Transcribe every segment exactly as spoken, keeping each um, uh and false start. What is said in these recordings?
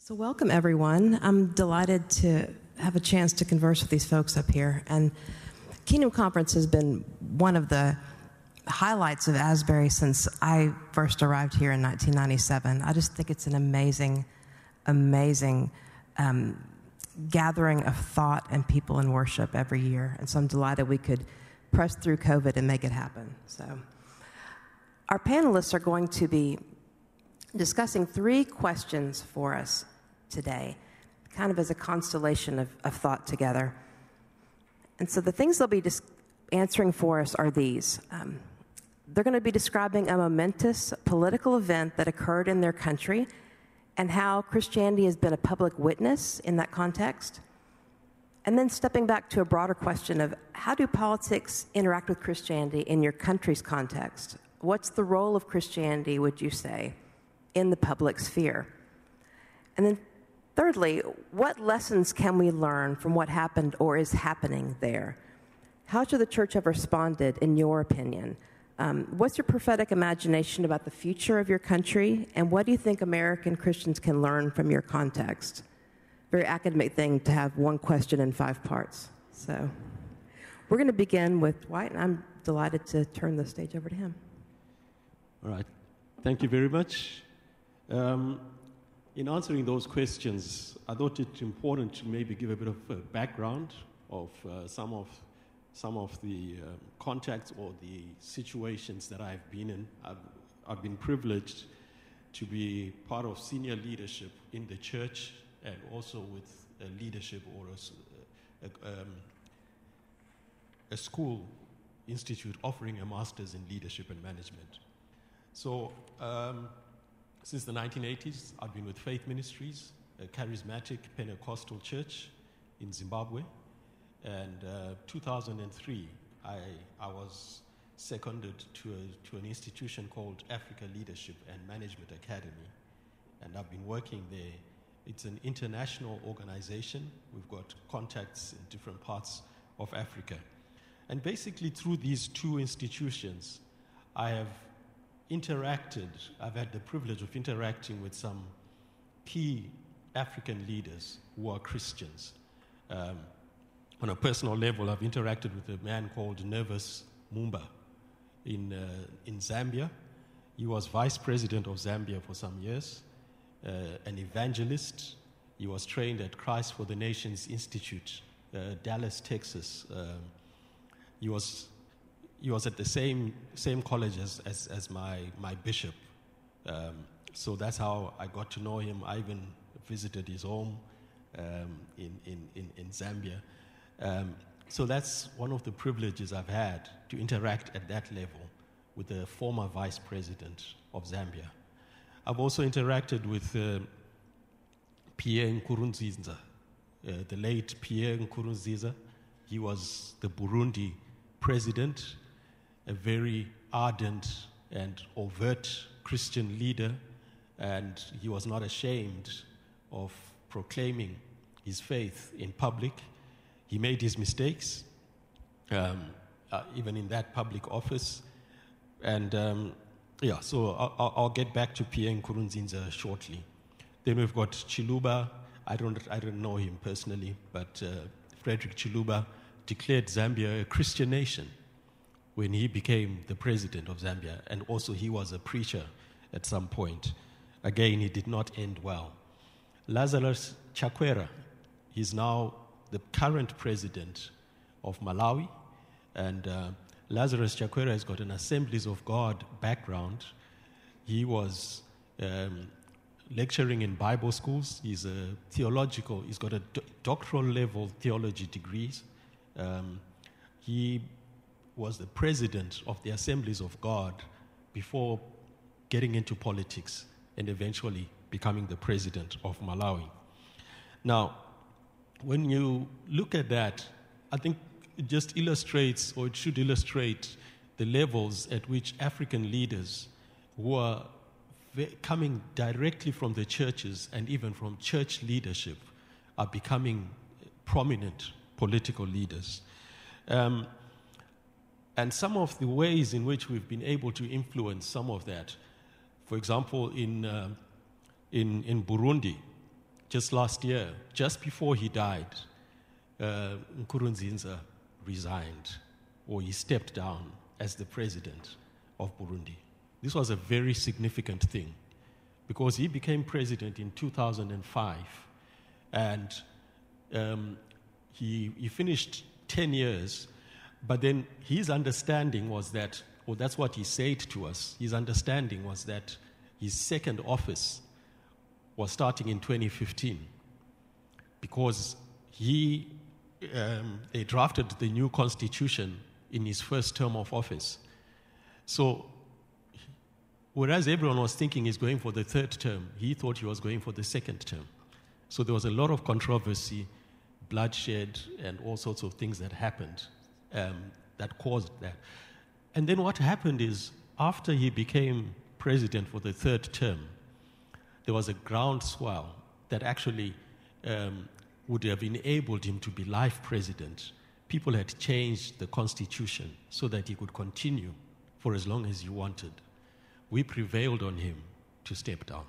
So welcome, everyone. I'm delighted to have a chance to converse with these folks up here. And Kingdom Conference has been one of the highlights of Asbury since I first arrived here in nineteen ninety-seven. I just think it's an amazing, amazing um, gathering of thought and people in worship every year. And so I'm delighted we could press through COVID and make it happen. So our panelists are going to be discussing three questions for us today, kind of as a constellation of, of thought together. And so the things they'll be dis- answering for us are these. Um, they're going to be describing a momentous political event that occurred in their country and how Christianity has been a public witness in that context. And then stepping back to a broader question of how do politics interact with Christianity in your country's context? What's the role of Christianity, would you say, in the public sphere? And then thirdly, what lessons can we learn from what happened or is happening there? How should the church have responded, in your opinion? Um, what's your prophetic imagination about the future of your country? And what do you think American Christians can learn from your context? Very academic thing to have one question in five parts. So we're going to begin with Dwight, and I'm delighted to turn the stage over to him. All right. Thank you very much. Um, in answering those questions, I thought it important to maybe give a bit of a background of uh, some of some of the um, contacts or the situations that I've been in. I've, I've been privileged to be part of senior leadership in the church and also with a leadership or a, a, um, a school institute offering a master's in leadership and management. So um, since the nineteen eighties, I've been with Faith Ministries, a charismatic Pentecostal church in Zimbabwe. And uh, two thousand three, I, I was seconded to, a, to an institution called Africa Leadership and Management Academy. And I've been working there. It's an international organization. We've got contacts in different parts of Africa. And basically through these two institutions, I have interacted, I've had the privilege of interacting with some key African leaders who are Christians. Um, on a personal level, I've interacted with a man called Nervous Mumba in, uh, in Zambia. He was vice president of Zambia for some years, uh, an evangelist. He was trained at Christ for the Nations Institute, uh, Dallas, Texas. Um, he was He was at the same same college as, as, as my, my bishop. Um, so that's how I got to know him. I even visited his home um, in, in, in, in Zambia. Um, so that's one of the privileges I've had, to interact at that level with the former vice president of Zambia. I've also interacted with uh, Pierre Nkurunziza, uh, the late Pierre Nkurunziza. He was the Burundi president, a very ardent and overt Christian leader, and he was not ashamed of proclaiming his faith in public. He made his mistakes, um, uh, even in that public office. And um, yeah, so I'll, I'll get back to Pierre Nkurunziza shortly. Then we've got Chiluba. I don't, I don't know him personally, but uh, Frederick Chiluba declared Zambia a Christian nation when he became the president of Zambia, and also he was a preacher at some point. Again, he did not end well. Lazarus Chakwera, he's now the current president of Malawi, and uh, Lazarus Chakwera has got an Assemblies of God background. He was um, lecturing in Bible schools. He's a theological, he's got a do- doctoral level theology degrees. Um, he was the president of the Assemblies of God before getting into politics and eventually becoming the president of Malawi. Now, when you look at that, I think it just illustrates, or it should illustrate, the levels at which African leaders who are coming directly from the churches and even from church leadership are becoming prominent political leaders. Um, And some of the ways in which we've been able to influence some of that, for example, in, uh, in, in Burundi, just last year, just before he died, uh, Nkurunziza resigned, or he stepped down as the president of Burundi. This was a very significant thing because he became president in two thousand five, and um, he, he finished ten years, but then his understanding was that, or that's what he said to us, his understanding was that his second office was starting in twenty fifteen because he um, they drafted the new constitution in his first term of office. So whereas everyone was thinking he's going for the third term, he thought he was going for the second term. So there was a lot of controversy, bloodshed, and all sorts of things that happened um, that caused that. And then what happened is, after he became president for the third term, there was a groundswell that actually um, would have enabled him to be life president. People had changed the constitution so that he could continue for as long as he wanted. We prevailed on him to step down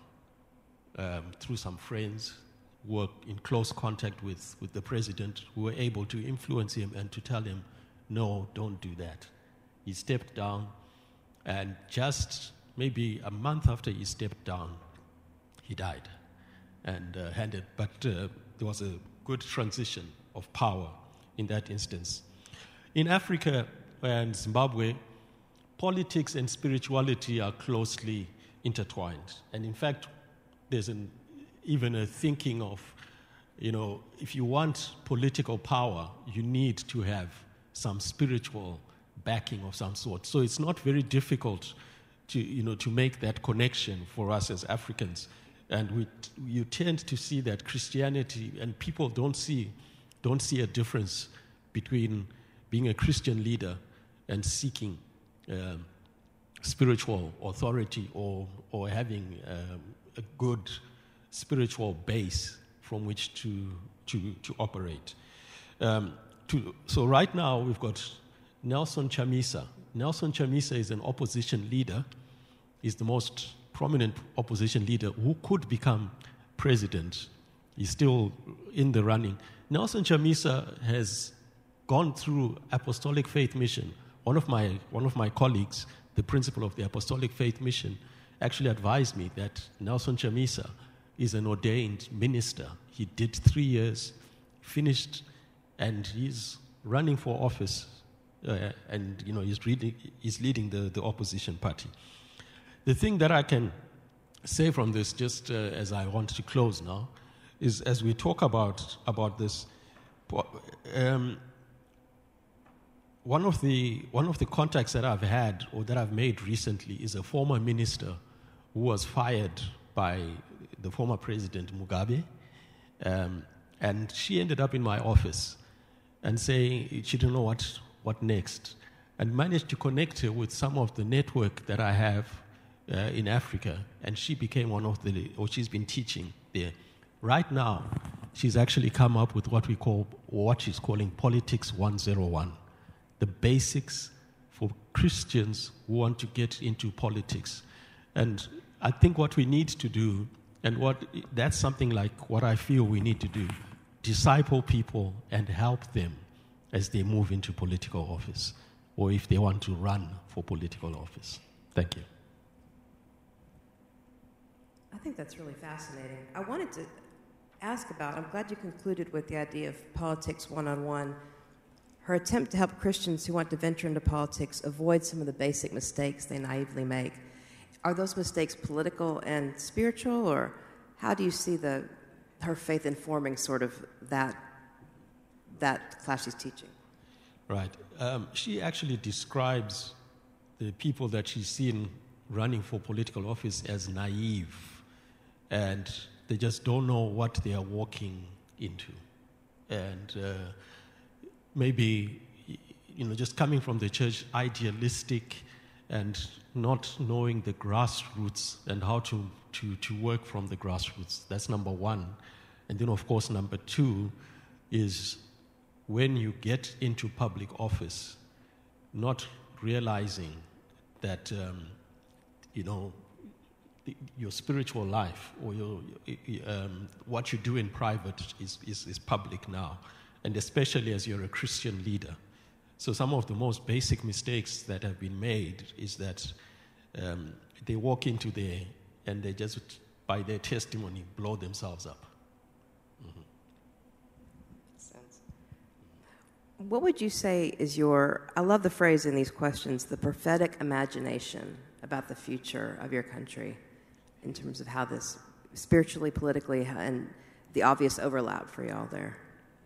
um, through some friends who were in close contact with, with the president, who were able to influence him and to tell him, no, don't do that. He stepped down, and just maybe a month after he stepped down, he died and uh, handed. But uh, there was a good transition of power in that instance. In Africa and Zimbabwe, politics and spirituality are closely intertwined. And in fact, there's an, even a thinking of, you know, if you want political power, you need to have some spiritual backing of some sort. So it's not very difficult to, you know, to make that connection for us as Africans. And we, you tend to see that Christianity, and people don't see, don't see a difference between being a Christian leader and seeking Um, spiritual authority or or having um, a good spiritual base from which to to to operate. Um, to, so right now we've got Nelson Chamisa. Nelson Chamisa is an opposition leader. He's the most prominent opposition leader who could become president. He's still in the running. Nelson Chamisa has gone through Apostolic Faith Mission. One of my one of my colleagues, the principal of the Apostolic Faith Mission, actually advised me that Nelson Chamisa is an ordained minister. He did three years, finished, and he's running for office, uh, and you know he's, reading, he's leading the, the opposition party. The thing that I can say from this, just uh, as I want to close now, is as we talk about about this. Um, One of the one of the contacts that I've had or that I've made recently is a former minister who was fired by the former president Mugabe, um, and she ended up in my office and saying she didn't know what what next, and managed to connect her with some of the network that I have uh, in Africa, and she became one of the, or she's been teaching there. Right now, she's actually come up with what we call, or what she's calling Politics one oh one. The basics for Christians who want to get into politics. And I think what we need to do, and what that's something like what I feel we need to do, disciple people and help them as they move into political office, or if they want to run for political office. Thank you. I think that's really fascinating. I wanted to ask about, I'm glad you concluded with the idea of politics one-on-one. Her attempt to help Christians who want to venture into politics avoid some of the basic mistakes they naively make. Are those mistakes political and spiritual, or how do you see the her faith informing sort of that that class she's teaching? Right. Um, she actually describes the people that she's seen running for political office as naive, and they just don't know what they are walking into. And uh, maybe, you know, just coming from the church, idealistic and not knowing the grassroots and how to, to, to work from the grassroots. That's number one. And then, of course, number two is when you get into public office, not realizing that, um, you know, the, your spiritual life or your, um, what you do in private is, is, is public now, and especially as you're a Christian leader. So some of the most basic mistakes that have been made is that um, they walk into there and they just, by their testimony, blow themselves up. Mm-hmm. Sense. What would you say is your, I love the phrase in these questions, the prophetic imagination about the future of your country in terms of how this spiritually, politically, and the obvious overlap for y'all there?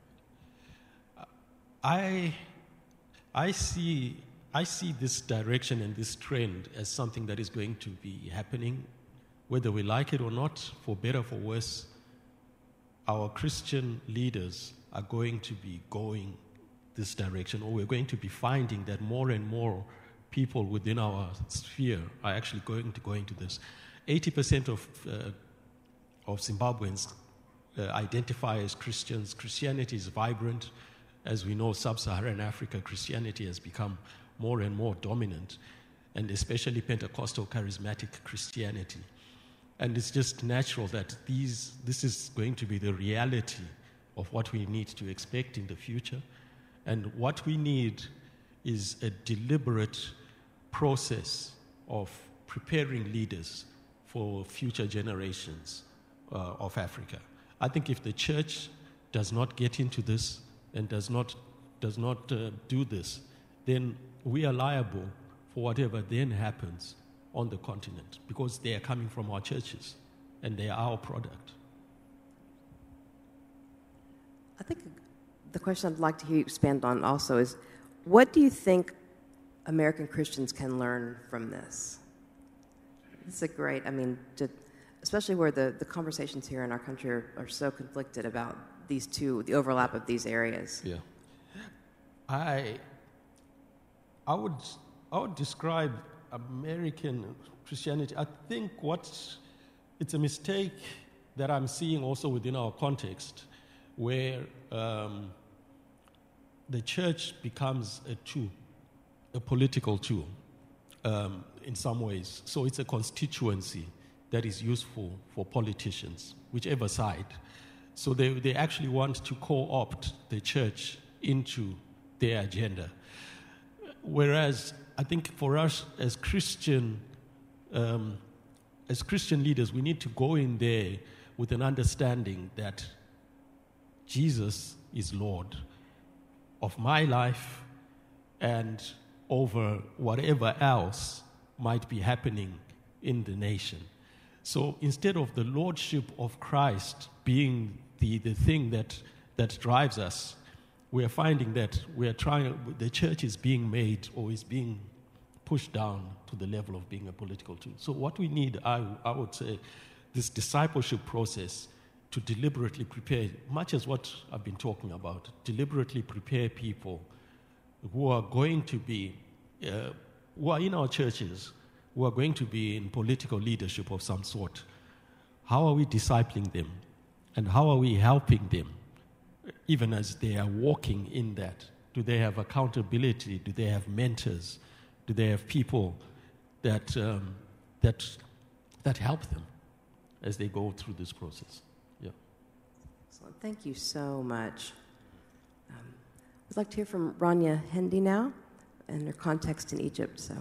I... I see, I see this direction and this trend as something that is going to be happening, whether we like it or not, for better or for worse. Our Christian leaders are going to be going this direction, or we're going to be finding that more and more people within our sphere are actually going to go into this. eighty percent of, uh, of Zimbabweans uh, identify as Christians. Christianity is vibrant. As we know, sub-Saharan Africa, Christianity has become more and more dominant, and especially Pentecostal charismatic Christianity. And it's just natural that these, this is going to be the reality of what we need to expect in the future. And what we need is a deliberate process of preparing leaders for future generations uh, of Africa. I think if the church does not get into this, and does not does not uh, do this, then we are liable for whatever then happens on the continent, because they are coming from our churches and they are our product. I think the question I'd like to hear you expand on also is, what do you think American Christians can learn from this? It's a great, I mean, to, especially where the, the conversations here in our country are, are so conflicted about these two, the overlap of these areas. Yeah. I, I would, I would describe American Christianity. I think what, it's a mistake that I'm seeing also within our context, where um, the church becomes a tool, a political tool, um, in some ways. So it's a constituency that is useful for politicians, whichever side. So they, they actually want to co-opt the church into their agenda. Whereas I think for us as Christian, um, as Christian leaders, we need to go in there with an understanding that Jesus is Lord of my life and over whatever else might be happening in the nation. So instead of the lordship of Christ being the, the thing that, that drives us, we are finding that we are trying, the church is being made or is being pushed down to the level of being a political tool. So what we need, I, I would say, this discipleship process to deliberately prepare, much as what I've been talking about, deliberately prepare people who are going to be, uh, who are in our churches, who are going to be in political leadership of some sort. How are we discipling them? And how are we helping them, even as they are walking in that? Do they have accountability? Do they have mentors? Do they have people that, um, that, that help them as they go through this process? Yeah. Excellent. Thank you so much. Um, I'd like to hear from Rania Hendy now and her context in Egypt. So.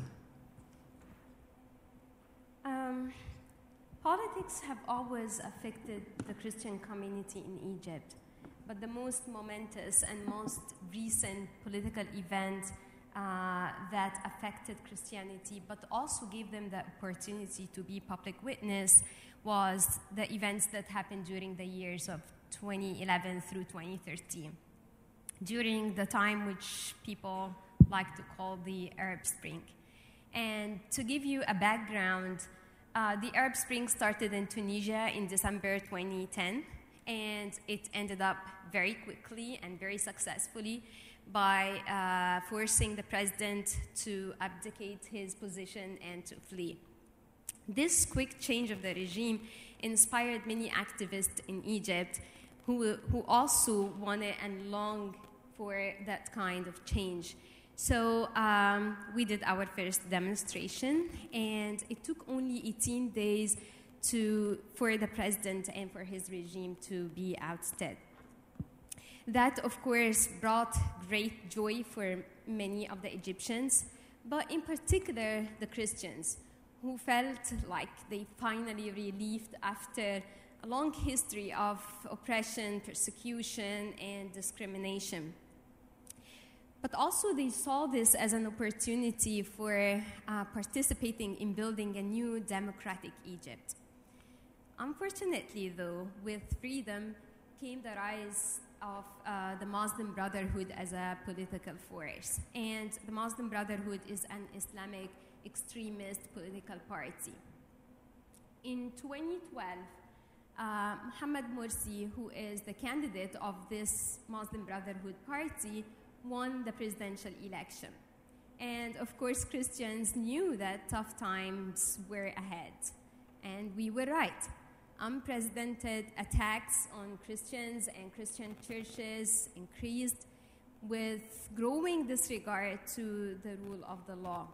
Um, politics have always affected the Christian community in Egypt, but the most momentous and most recent political event uh, that affected Christianity, but also gave them the opportunity to be public witness, was the events that happened during the years of twenty eleven through twenty thirteen, during the time which people like to call the Arab Spring. And to give you a background, uh, the Arab Spring started in Tunisia in December twenty ten, and it ended up very quickly and very successfully by uh, forcing the president to abdicate his position and to flee. This quick change of the regime inspired many activists in Egypt who, who also wanted and longed for that kind of change. So um, we did our first demonstration, and it took only eighteen days to, for the president and for his regime to be ousted. That, of course, brought great joy for many of the Egyptians, but in particular the Christians, who felt like they finally relieved after a long history of oppression, persecution, and discrimination. But also they saw this as an opportunity for uh, participating in building a new democratic Egypt. Unfortunately, though, with freedom came the rise of uh, the Muslim Brotherhood as a political force. And the Muslim Brotherhood is an Islamic extremist political party. In twenty twelve, uh, Mohamed Morsi, who is the candidate of this Muslim Brotherhood party, won the presidential election. And of course, Christians knew that tough times were ahead. And we were right. Unprecedented attacks on Christians and Christian churches increased, with growing disregard to the rule of the law.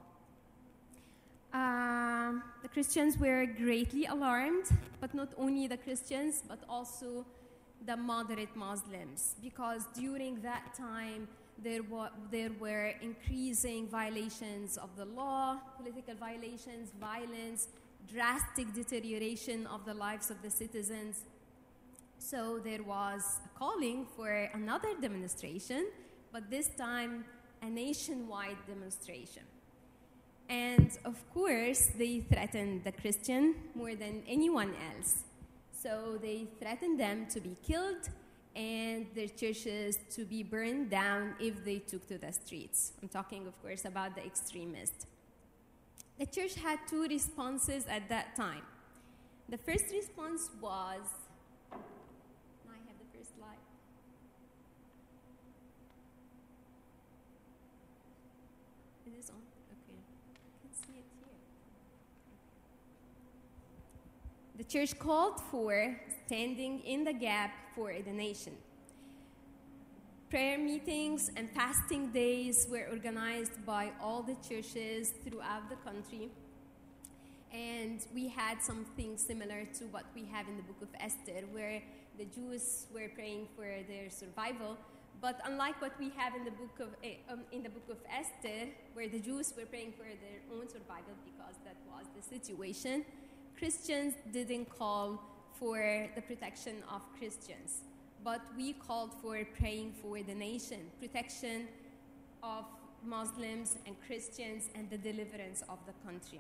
Uh, the Christians were greatly alarmed, but not only the Christians, but also the moderate Muslims, because during that time, There, wa- there were increasing violations of the law, political violations, violence, drastic deterioration of the lives of the citizens. So there was a calling for another demonstration, but this time a nationwide demonstration. And of course, they threatened the Christian more than anyone else. So they threatened them to be killed and their churches to be burned down if they took to the streets. I'm talking, of course, about the extremists. The church had two responses at that time. The first response was, now I have the first slide. It is on, okay. I can see it here. The church called for standing in the gap for the nation. Prayer meetings and fasting days were organized by all the churches throughout the country. And we had something similar to what we have in the book of Esther, where the Jews were praying for their survival. But unlike what we have in the book of uh, um, in the book of Esther, where the Jews were praying for their own survival because that was the situation, Christians didn't call for the protection of Christians, but we called for praying for the nation, protection of Muslims and Christians, and the deliverance of the country.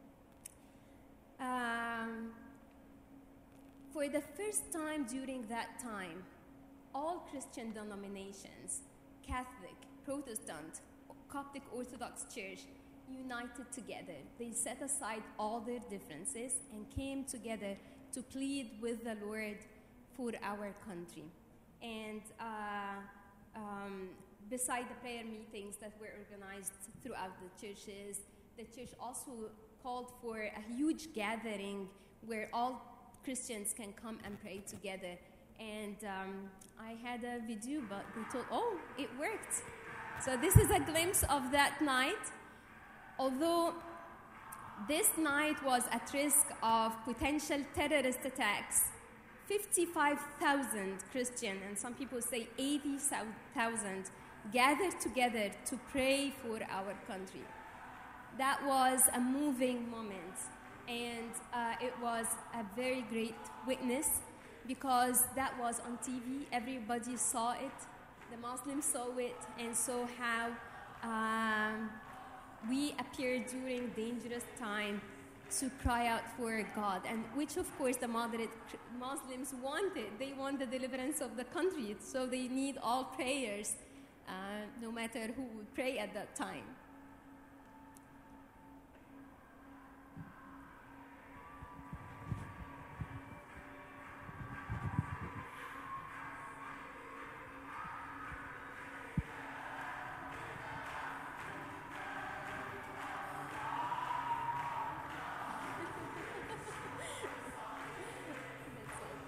Um, for the first time during that time, all Christian denominations, Catholic, Protestant, Coptic Orthodox Church, united together. They set aside all their differences and came together to plead with the Lord for our country. And uh, um, beside the prayer meetings that were organized throughout the churches, the church also called for a huge gathering where all Christians can come and pray together. And um, I had a video, but they told, oh, it worked. So this is a glimpse of that night. Although this night was at risk of potential terrorist attacks, fifty-five thousand Christians, and some people say eighty thousand, gathered together to pray for our country. That was a moving moment, and uh, it was a very great witness, because that was on T V. Everybody saw it. The Muslims saw it and saw how um, we appeared during dangerous time to cry out for God, and which of course the moderate Muslims wanted. They want the deliverance of the country, so they need all prayers, uh, no matter who would pray at that time.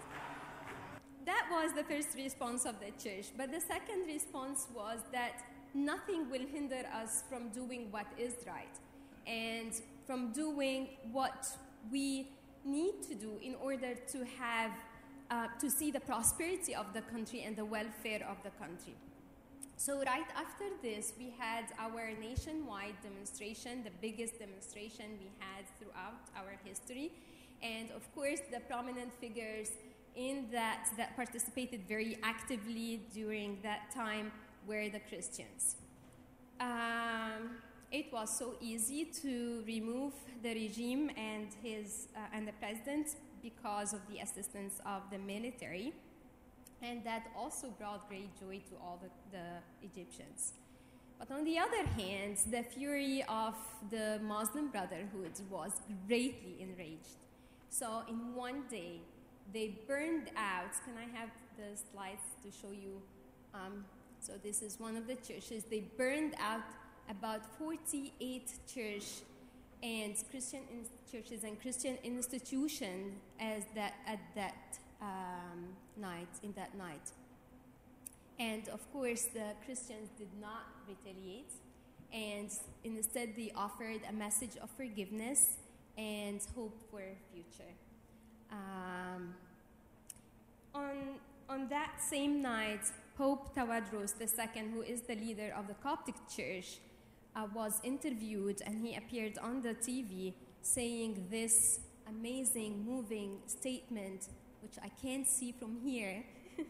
That was the first response of the church. But the second response was that nothing will hinder us from doing what is right and from doing what we need to do in order to have, uh, to see the prosperity of the country and the welfare of the country. So right after this, we had our nationwide demonstration, the biggest demonstration we had throughout our history. And of course, the prominent figures in that that participated very actively during that time were the Christians. Um, it was so easy to remove the regime and his uh, and the president because of the assistance of the military. And that also brought great joy to all the, the Egyptians. But on the other hand, the fury of the Muslim Brotherhood was greatly enraged. So in one day, they burned out. Can I have the slides to show you? Um, so this is one of the churches. They burned out about forty-eight church and Christian in- churches and Christian institutions as that at that Um, night, in that night. And of course, the Christians did not retaliate, and instead they offered a message of forgiveness and hope for a future. Um, on, on that same night, Pope Tawadros the Second, who is the leader of the Coptic Church, uh, was interviewed, and he appeared on the T V saying this amazing, moving statement, which I can't see from here.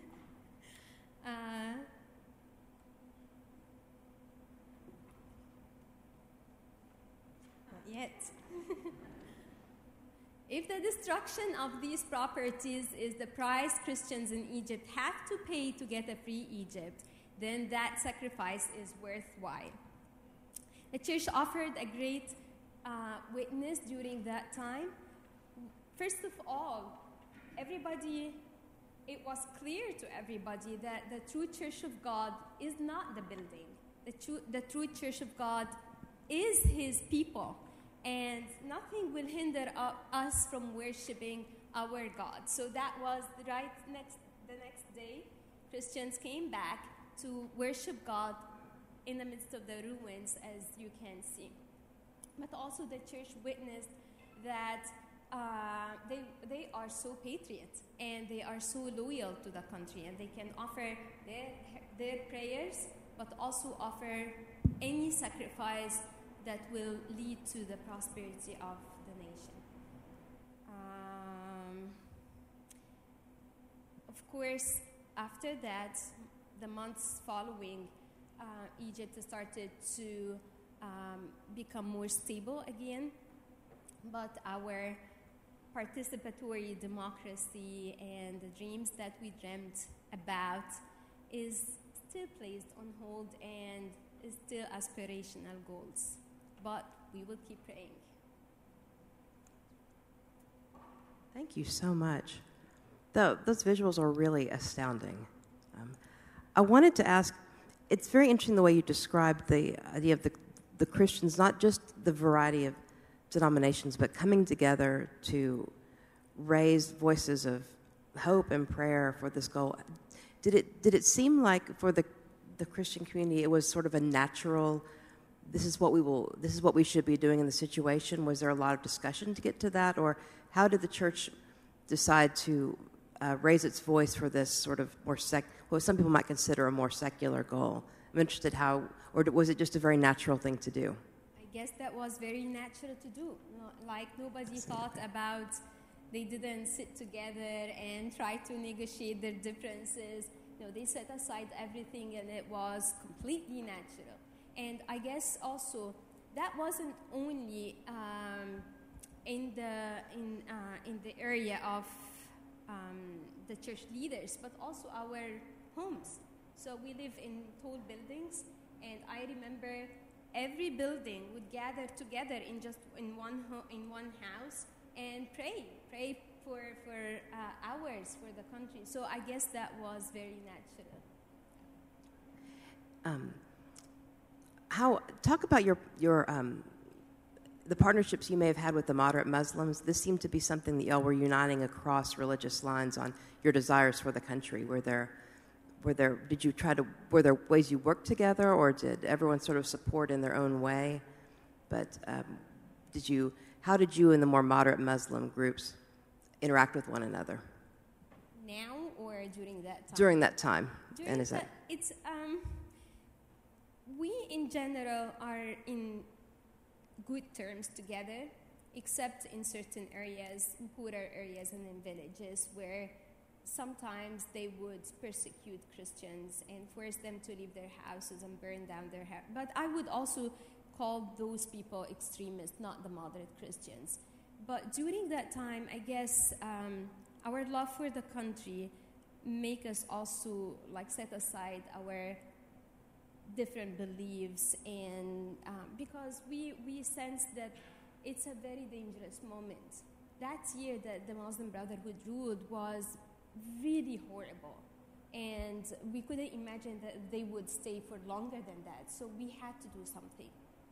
uh, not yet. If the destruction of these properties is the price Christians in Egypt have to pay to get a free Egypt, then that sacrifice is worthwhile. The church offered a great uh, witness during that time. First of all, everybody, it was clear to everybody that the true church of God is not the building. The true, the true church of God is his people, and nothing will hinder uh, us from worshiping our God. So that was right next, the next day, Christians came back to worship God in the midst of the ruins, as you can see. But also the church witnessed that Uh, they they are so patriot, and they are so loyal to the country, and they can offer their their prayers, but also offer any sacrifice that will lead to the prosperity of the nation. Um, of course, after that, the months following, uh, Egypt started to um, become more stable again, but our participatory democracy and the dreams that we dreamt about is still placed on hold and is still aspirational goals. But we will keep praying. Thank you so much. The, those visuals are really astounding. Um, I wanted to ask, it's very interesting the way you described the idea of the, the Christians, not just the variety of denominations, but coming together to raise voices of hope and prayer for this goal. Did it did it seem like for the the Christian community it was sort of a natural, this is what we will this is what we should be doing in the situation? Was there a lot of discussion to get to that, or how did the church decide to uh, raise its voice for this sort of more sec what some people might consider a more secular goal? I'm interested how, or was it just a very natural thing to do? I guess that was very natural to do. No, like nobody thought about, they didn't sit together and try to negotiate their differences. No, they set aside everything, and it was completely natural. And I guess also that wasn't only um, in the in uh, in the area of um, the church leaders, but also our homes. So we live in tall buildings, and I remember every building would gather together in just in one ho- in one house and pray, pray for for uh, hours for the country. So I guess that was very natural. Um, how talk about your your um, the partnerships you may have had with the moderate Muslims. This seemed to be something that y'all were uniting across religious lines on your desires for the country. Were there were there, did you try to, were there ways you worked together, or did everyone sort of support in their own way? But um, did you, how did you and the more moderate Muslim groups interact with one another? Now or during that time? During that time. During and is that, that, it's, um, we in general are in good terms together, except in certain areas, poorer areas and in villages, where sometimes they would persecute Christians and force them to leave their houses and burn down their houses. But I would also call those people extremists, not the moderate Christians. But during that time, I guess um, our love for the country make us also like set aside our different beliefs, and um, because we, we sense that it's a very dangerous moment. That year that the Muslim Brotherhood ruled was really horrible, and we couldn't imagine that they would stay for longer than that, so we had to do something.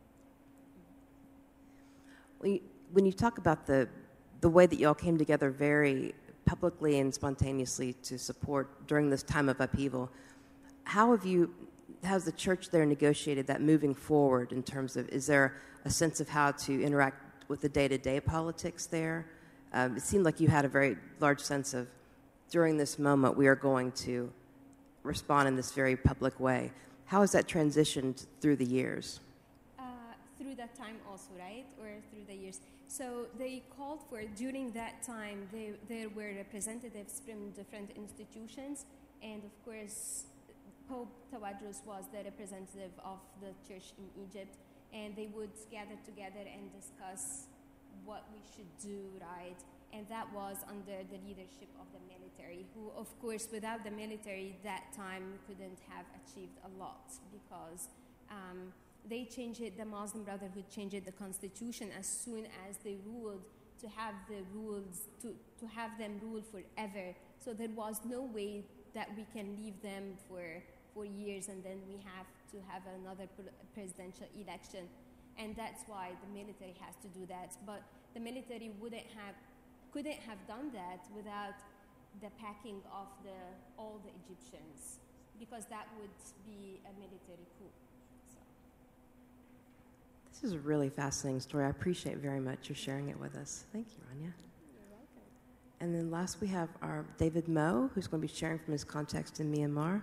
when you, when you talk about the, the way that you all came together very publicly and spontaneously to support during this time of upheaval, how have you, how's the church there negotiated that moving forward in terms of, is there a sense of how to interact with the day-to-day politics there? Um, it seemed like you had a very large sense of, during this moment, we are going to respond in this very public way. How has that transitioned through the years? Uh, through that time also, right? Or through the years? So they called for, during that time, they, there were representatives from different institutions, and of course, Pope Tawadros was the representative of the church in Egypt, and they would gather together and discuss what we should do, right? And that was under the leadership of the military, who, of course, without the military that time, we couldn't have achieved a lot, because um, they changed it, the Muslim Brotherhood changed the constitution as soon as they ruled to have the rules, to, to have them rule forever. So there was no way that we can leave them for for years and then we have to have another presidential election. And that's why the military has to do that. But the military wouldn't have, couldn't have done that without the packing of the, all the Egyptians, because that would be a military coup. So. This is a really fascinating story. I appreciate very much your sharing it with us. Thank you, Rania. You're welcome. And then last we have our David Moe, who's going to be sharing from his context in Myanmar.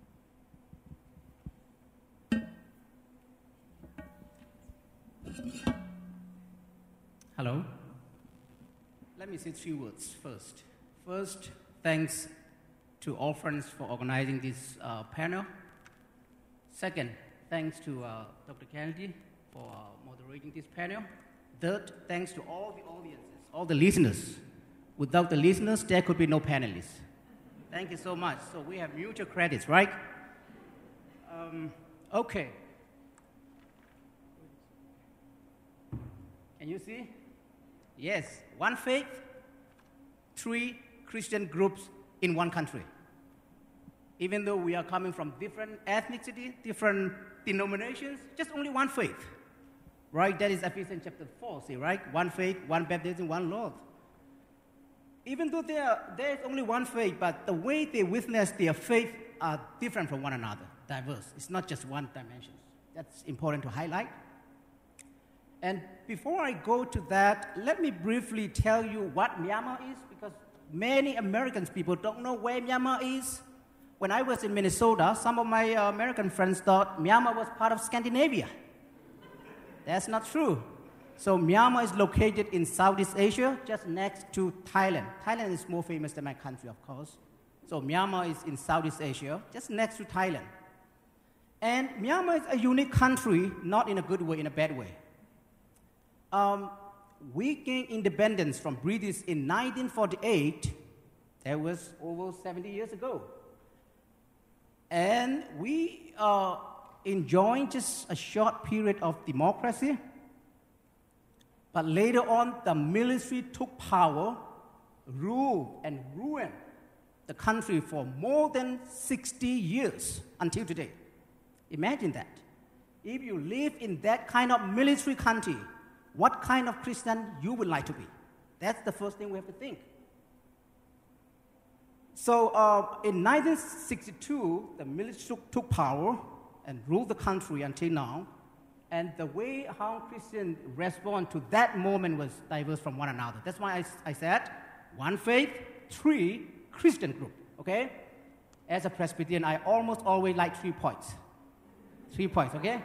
Hello. Let me say three words first. First, thanks to all friends for organizing this uh, panel. Second, thanks to uh, Doctor Kennedy for uh, moderating this panel. Third, thanks to all the audiences, all the listeners. Without the listeners, there could be no panelists. Thank you so much. So we have mutual credits, right? Um, okay. Can you see? Yes, one faith, three Christian groups in one country. Even though we are coming from different ethnicity, different denominations, just only one faith. Right? That is Ephesians chapter four, see, right? One faith, one baptism, one Lord. Even though there, there is only one faith, but the way they witness their faith are different from one another, diverse. It's not just one dimension. That's important to highlight. And before I go to that, let me briefly tell you what Myanmar is, because many American people don't know where Myanmar is. When I was in Minnesota, some of my uh, American friends thought Myanmar was part of Scandinavia. That's not true. So Myanmar is located in Southeast Asia, just next to Thailand. Thailand is more famous than my country, of course. So Myanmar is in Southeast Asia, just next to Thailand. And Myanmar is a unique country, not in a good way, in a bad way. Um, we gained independence from British in nineteen forty-eight. That was over seventy years ago. And we uh, enjoyed just a short period of democracy. But later on, the military took power, ruled, and ruined the country for more than sixty years until today. Imagine that. If you live in that kind of military country, what kind of Christian you would like to be? That's the first thing we have to think. So uh, in nineteen sixty-two, the military took, took power and ruled the country until now. And the way how Christians respond to that moment was diverse from one another. That's why I, I said one faith, three Christian group, okay? As a Presbyterian, I almost always like three points. Three points, okay?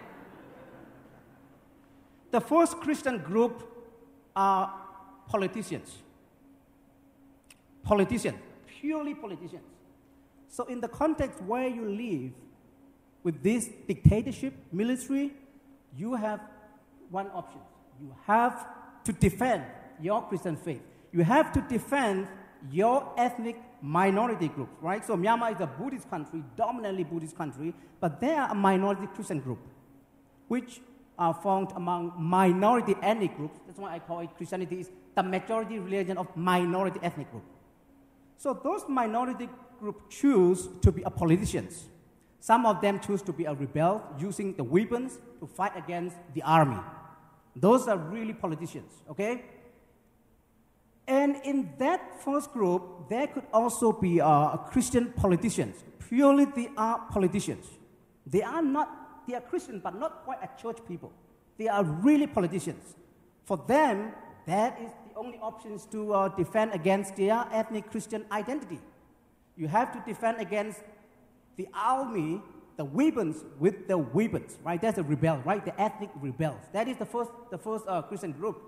The first Christian group are politicians. Politicians, purely politicians. So in the context where you live, with this dictatorship, military, you have one option. You have to defend your Christian faith. You have to defend your ethnic minority group, right? So Myanmar is a Buddhist country, dominantly Buddhist country, but they are a minority Christian group, which are found among minority ethnic groups. That's why I call it Christianity is the majority religion of minority ethnic group. So those minority groups choose to be a politicians. Some of them choose to be a rebel, using the weapons to fight against the army. Those are really politicians, okay? And in that first group, there could also be uh, Christian politicians. Purely they are politicians. They are not, they are Christian, but not quite a church people. They are really politicians. For them, that is the only options to uh, defend against their ethnic Christian identity. You have to defend against the army, the weapons with the weapons, right? That's a rebel, right? The ethnic rebels. That is the first, the first uh, Christian group.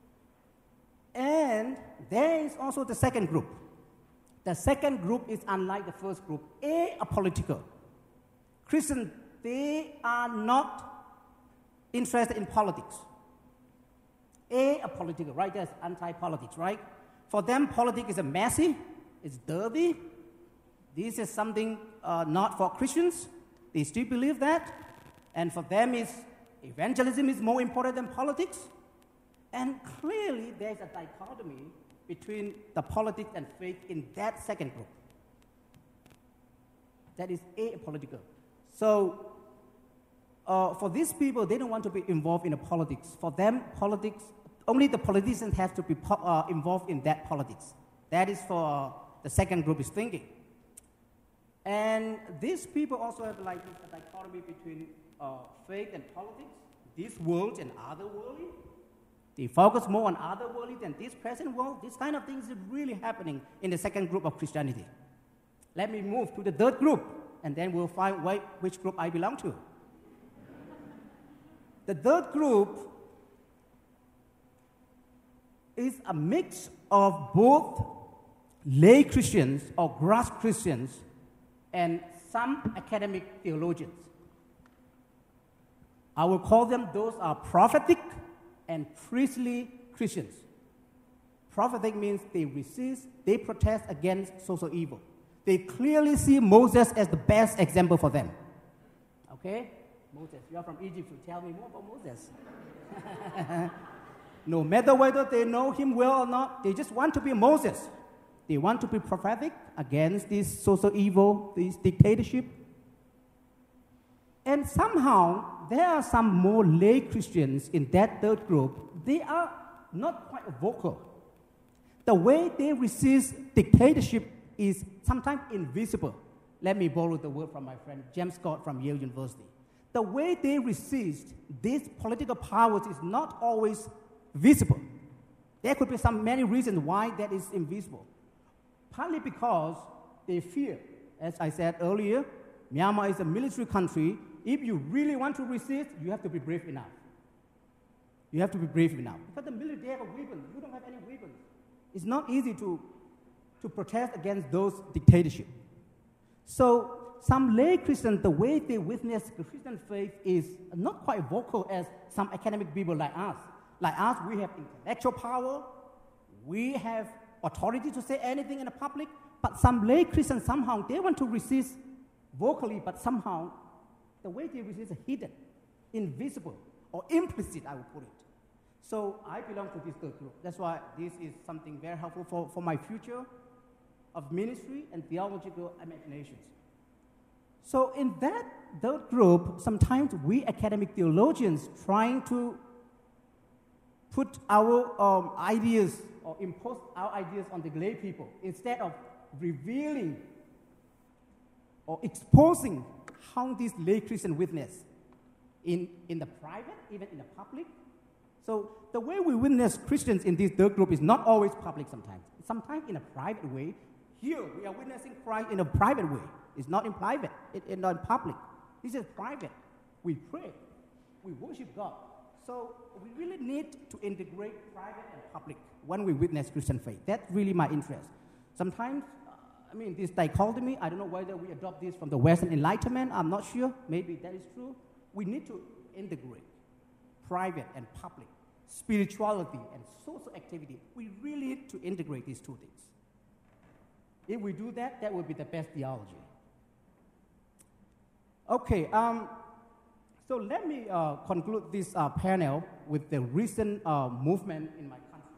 And there is also the second group. The second group is unlike the first group, apolitical. Christians, they are not interested in politics. Apolitical, right? That's anti-politics, right? For them, politics is a messy, it's dirty. This is something uh, not for Christians. They still believe that. And for them, is evangelism is more important than politics. And clearly, there's a dichotomy between the politics and faith in that second group. That is apolitical. So, uh, for these people, they don't want to be involved in the politics. For them, politics, only the politicians have to be po- uh, involved in that politics. That is for uh, the second group is thinking. And these people also have like a dichotomy between uh, faith and politics, this world and other worldly. They focus more on other worldly than this present world. This kind of things is really happening in the second group of Christianity. Let me move to the third group, and then we'll find wh- which group I belong to. The third group is a mix of both lay Christians or grass Christians and some academic theologians. I will call them, those are prophetic and priestly Christians. Prophetic means they resist, they protest against social evil. They clearly see Moses as the best example for them. Okay? Moses, you are from Egypt, so tell me more about Moses. No matter whether they know him well or not, they just want to be Moses. They want to be prophetic against this social evil, this dictatorship. And somehow, there are some more lay Christians in that third group. They are not quite vocal. The way they resist dictatorship is sometimes invisible. Let me borrow the word from my friend James Scott from Yale University. The way they resist these political powers is not always visible. There could be some many reasons why that is invisible. Partly because they fear, as I said earlier, Myanmar is a military country. If you really want to resist, you have to be brave enough. You have to be brave enough. Because the military, they have a weapon. You don't have any weapons. It's not easy to, to protest against those dictatorship. So some lay Christians, the way they witness the Christian faith is not quite vocal as some academic people like us. Like us, we have intellectual power. We have authority to say anything in the public. But some lay Christians, somehow, they want to resist vocally, but somehow the way they resist is hidden, invisible, or implicit, I would put it. So I belong to this third group. That's why this is something very helpful for, for my future of ministry and theological imaginations. So in that third group, sometimes we academic theologians trying to put our um, ideas or impose our ideas on the lay people instead of revealing or exposing how these lay Christians witness in, in the private, even in the public. So the way we witness Christians in this third group is not always public sometimes. Sometimes in a private way. Here, we are witnessing Christ in a private way. It's not in private, it, it's not in public. This is private. We pray. We worship God. So we really need to integrate private and public when we witness Christian faith. That's really my interest. Sometimes, uh, I mean, this dichotomy, I don't know whether we adopt this from the Western Enlightenment. I'm not sure. Maybe that is true. We need to integrate private and public, spirituality and social activity. We really need to integrate these two things. If we do that, that will be the best theology. Okay, um, so let me uh, conclude this uh, panel with the recent uh, movement in my country.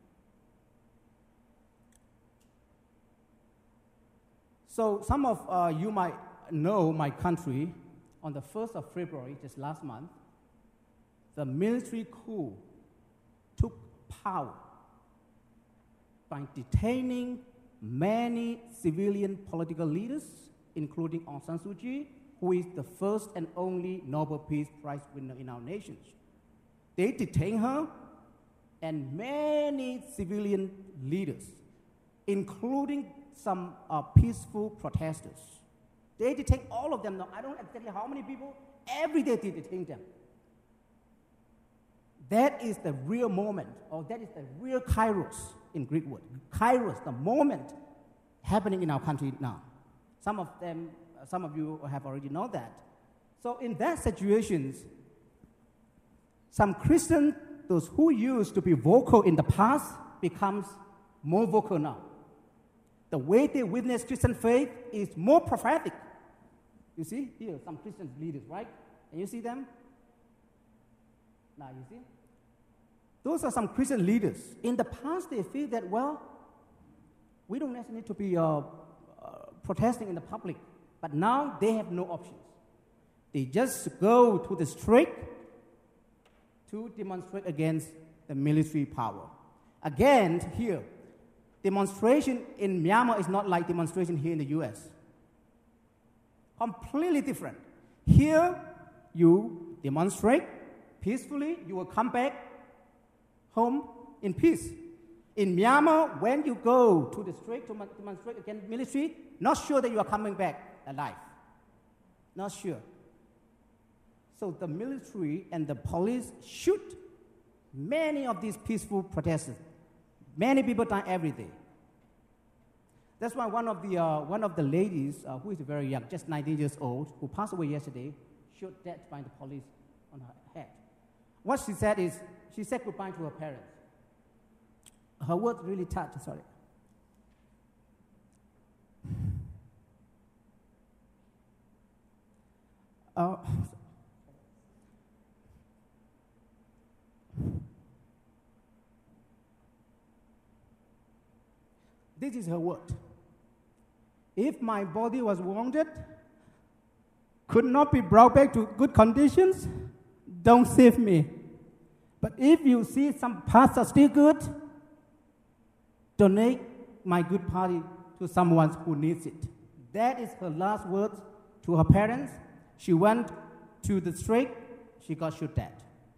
So some of uh, you might know my country. On the first of February, just last month, the military coup took power by detaining many civilian political leaders, including Aung San Suu Kyi, who is the first and only Nobel Peace Prize winner in our nations. They detained her and many civilian leaders, including some uh, peaceful protesters. They detained all of them. Now, I don't know exactly how many people. Every day they detain them. That is the real moment, or that is the real kairos in Greek word. Kairos, the moment happening in our country now. Some of them, some of you have already known that. So in that situations, some Christians, those who used to be vocal in the past, becomes more vocal now. The way they witness Christian faith is more prophetic. You see, here, some Christian leaders, right? Can you see them? Now, you see? Those are some Christian leaders. In the past, they feel that, well, we don't necessarily need to be uh, uh, protesting in the public. But now they have no options. They just go to the street to demonstrate against the military power. Again, here, demonstration in Myanmar is not like demonstration here in the U S. Completely different. Here, you demonstrate peacefully, you will come back home in peace. In Myanmar, when you go to the street to demonstrate against military, not sure that you are coming back alive. Not sure. So the military and the police shoot many of these peaceful protesters. Many people die every day. That's why one of the, uh, one of the ladies, uh, who is very young, just nineteen years old, who passed away yesterday, shot dead by the police on her head. What she said is, she said goodbye to her parents. Her words really touched, sorry. Uh, this is her word. If my body was wounded, could not be brought back to good conditions, don't save me. But if you see some parts are still good, donate my good body to someone who needs it. That is her last words to her parents. She went to the street, she got shot dead.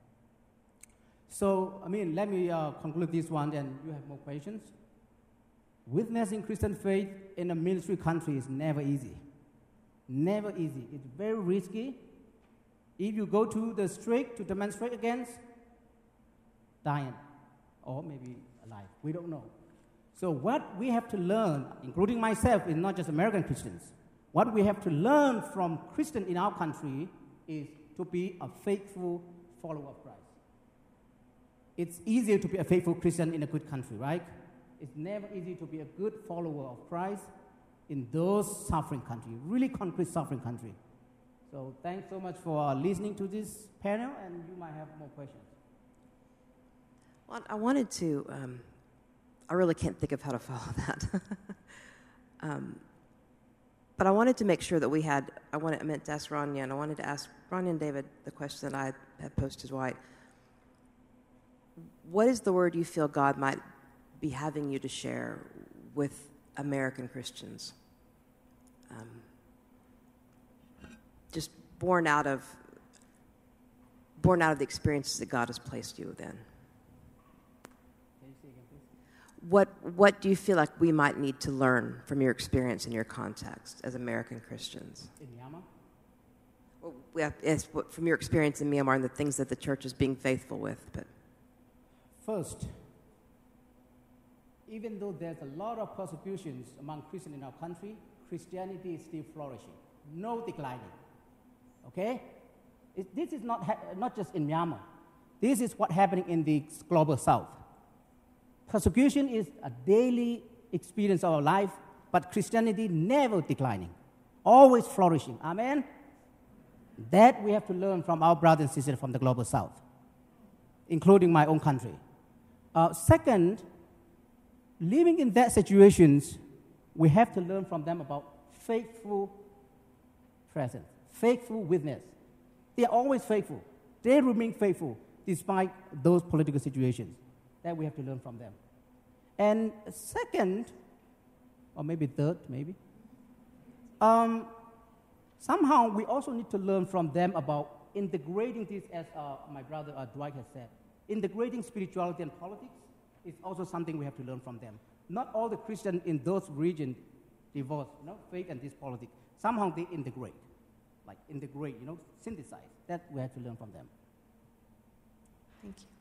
So, I mean, let me uh, conclude this one, and you have more questions. Witnessing Christian faith in a military country is never easy. Never easy. It's very risky. If you go to the street to demonstrate against, dying, or maybe alive. We don't know. So what we have to learn, including myself, is not just American Christians. What we have to learn from Christians in our country is to be a faithful follower of Christ. It's easier to be a faithful Christian in a good country, right? It's never easy to be a good follower of Christ in those suffering countries, really concrete suffering countries. So thanks so much for uh, listening to this panel, and you might have more questions. Well, I wanted to, um, I really can't think of how to follow that. um, but I wanted to make sure that we had, I, wanted, I meant to ask Rania, and I wanted to ask Rania and David the question that I had posed as White. What is the word you feel God might be having you to share with American Christians? Um, just born out of born out of the experiences that God has placed you within. What what do you feel like we might need to learn from your experience and your context as American Christians? In Myanmar? Well, we have, yes, what- from your experience in Myanmar and the things that the church is being faithful with. But First, even though there's a lot of persecutions among Christians in our country, Christianity is still flourishing, no declining. Okay? It, this is not, ha- not just in Myanmar. This is what's happening in the global south. Persecution is a daily experience of our life, but Christianity never declining, always flourishing. Amen? That we have to learn from our brothers and sisters from the global south, including my own country. Uh, second, living in that situations, we have to learn from them about faithful presence, faithful witness. They are always faithful. They remain faithful despite those political situations. That we have to learn from them. And second, or maybe third, maybe, um, somehow we also need to learn from them about integrating this, as uh, my brother uh, Dwight has said. Integrating spirituality and politics is also something we have to learn from them. Not all the Christians in those regions divorce, you know, faith and this politics. Somehow they integrate, like integrate, you know, synthesize. That we have to learn from them. thank you.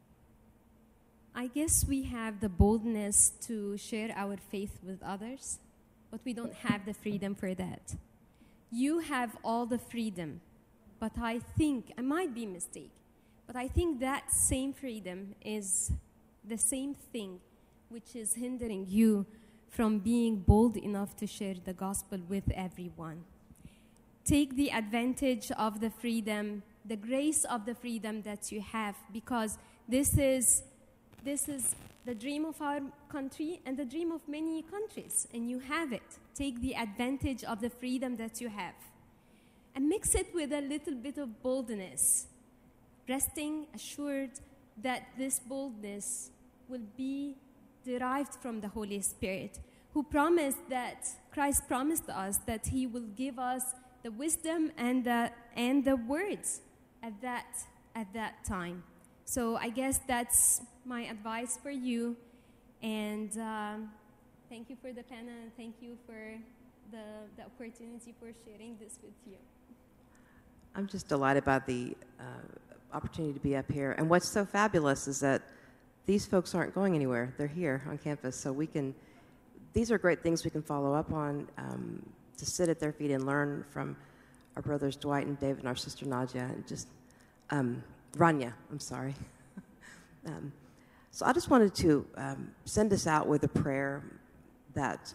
I guess we have the boldness to share our faith with others, but we don't have the freedom for that. You have all the freedom, but I think, I might be mistaken, but I think that same freedom is the same thing which is hindering you from being bold enough to share the gospel with everyone. Take the advantage of the freedom, the grace of the freedom that you have, because this is This is the dream of our country and the dream of many countries, and you have it. Take the advantage of the freedom that you have and mix it with a little bit of boldness, resting assured that this boldness will be derived from the Holy Spirit, who promised that, Christ promised us that he will give us the wisdom and the, and the words at that, at that time. So I guess that's my advice for you, and um, thank you for the panel, and thank you for the, the opportunity for sharing this with you. I'm just delighted by the uh, opportunity to be up here. And what's so fabulous is that these folks aren't going anywhere. They're here on campus, so we can, these are great things we can follow up on, um, to sit at their feet and learn from our brothers Dwight and David and our sister Nadia, and just, um, Rania, I'm sorry. um, so I just wanted to um, send us out with a prayer that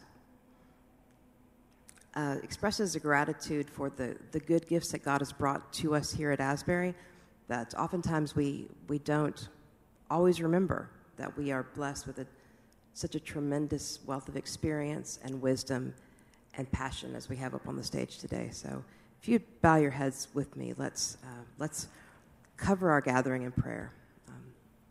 uh, expresses a gratitude for the, the good gifts that God has brought to us here at Asbury, that oftentimes we, we don't always remember that we are blessed with a, such a tremendous wealth of experience and wisdom and passion as we have up on the stage today. So if you'd bow your heads with me, let's uh, let's cover our gathering in prayer. Um,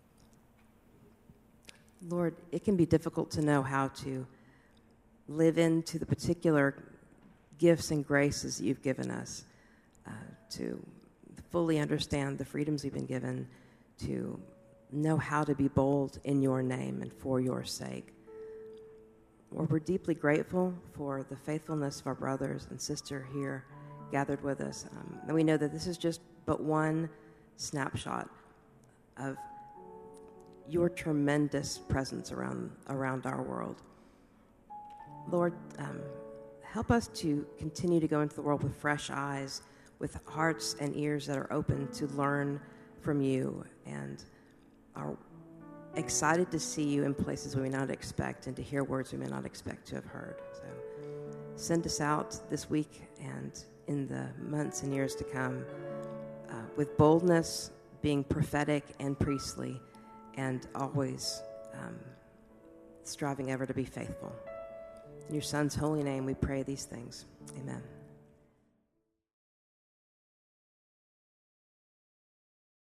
Lord, it can be difficult to know how to live into the particular gifts and graces that you've given us, uh, to fully understand the freedoms we've been given, to know how to be bold in your name and for your sake. Lord, we're deeply grateful for the faithfulness of our brothers and sister here gathered with us. Um, and we know that this is just but one snapshot of your tremendous presence around, around our world. Lord, um, help us to continue to go into the world with fresh eyes, with hearts and ears that are open to learn from you, and are excited to see you in places we may not expect and to hear words we may not expect to have heard. So send us out this week and in the months and years to come uh, with boldness, being prophetic and priestly, and always um, striving ever to be faithful. In your Son's holy name we pray these things. Amen.